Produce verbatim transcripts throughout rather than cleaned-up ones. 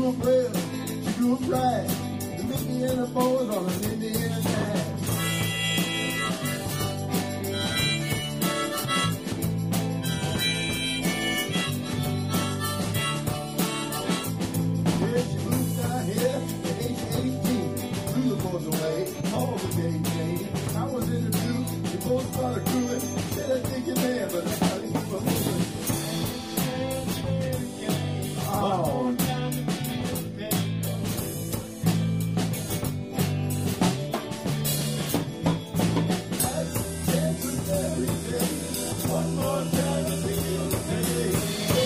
grew up red, she grew up right. The Indiana boys on an Indiana night. Yeah, she moved down here at age eighteen. Threw the boys away, all the day came. I was introduced, the boys started crewing. Said I think you're man, but I got it for moving. Oh. One more time to feel the pain.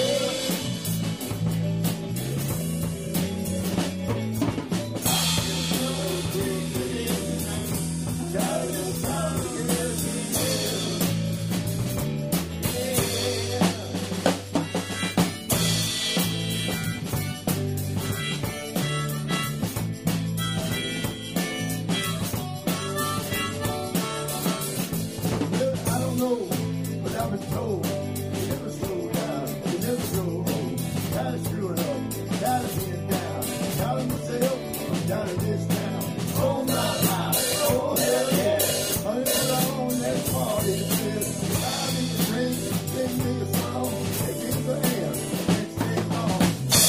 I don't know, but I've been told you never slow down, you never grow old. Tired of screwing up, tired of being down, tired of myself, I'm down in this town. Oh my life, oh hell yeah, honey, I'm on that party. It says, buy me a drink, sing me a song, take me the air, let's stay long.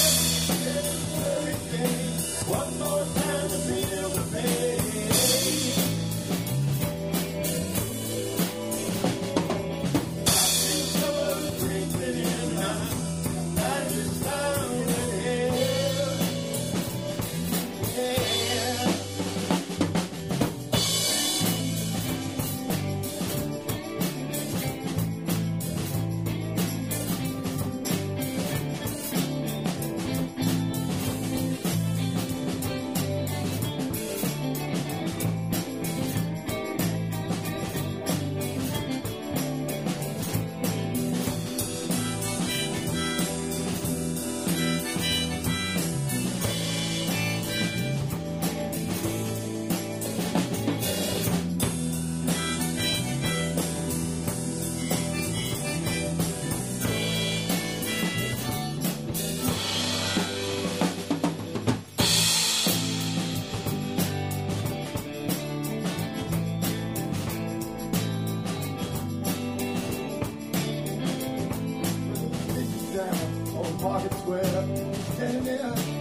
Everything, one more time to feel the pain. On Market Square, standing there.